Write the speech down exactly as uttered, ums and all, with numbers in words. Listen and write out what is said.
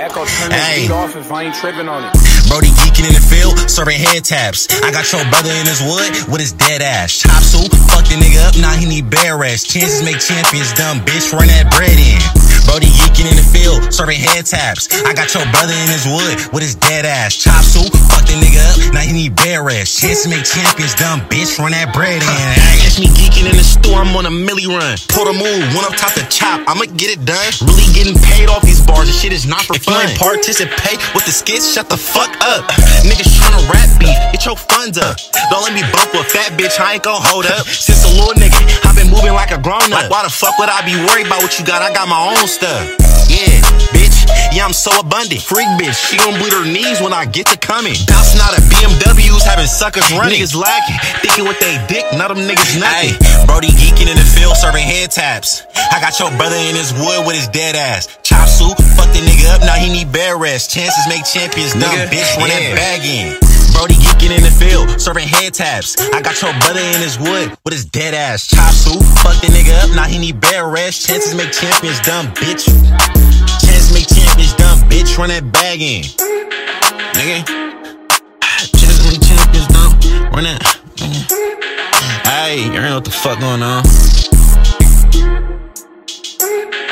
Echo, turn this beat off if I ain't tripping on it. Brody geeking in the field, serving head taps. I got your brother in his wood with his dead ass. Chop suit, fuck the nigga up, now he need bear rest. Chances make champions, dumb bitch, run that bread in. Brody geeking in the field, serving head taps. I got your brother in his wood with his dead ass. Chop suit, fuck the nigga up, now he need bear rest. Chances make champions, dumb bitch, run that bread in. Catch me geeking in the store, I'm on a milli run. Pull the move, one up top the chop, I'ma get it done. Really getting paid off these bars, this shit is not for If fun. you ain't participate with the skits, shut the fuck up. Niggas tryna rap beef, get your funds up. Don't let me bump with a fat bitch, I ain't gon' hold up. Since a little nigga, I been moving like a grown up. Like why the fuck would I be worried about what you got? I got my own stuff. Yeah, bitch, yeah, I'm so abundant. Freak bitch, she gon' bleed her knees when I get to coming. Bouncing out of B M Ws, having suckers running. Niggas lacking, thinking with they dick, none of them niggas nothing. Ay, Brody geeking in the field, serving head taps. I got your brother in his wood with his dead ass. Chop suit, fuck the nigga up, now he need bear rest. Chances make champions, dumb Nigga, bitch, run yeah. that bag in. Brody geeking in the field, serving head taps. I got your brother in his wood with his dead ass. Chop suit, fuck the nigga up, now he need bear rest. Chances make champions, dumb bitch. Chances make champions, dumb bitch, run that bag in. Nigga, chances make champions, dumb, run that. Hey, you heard what the fuck going on?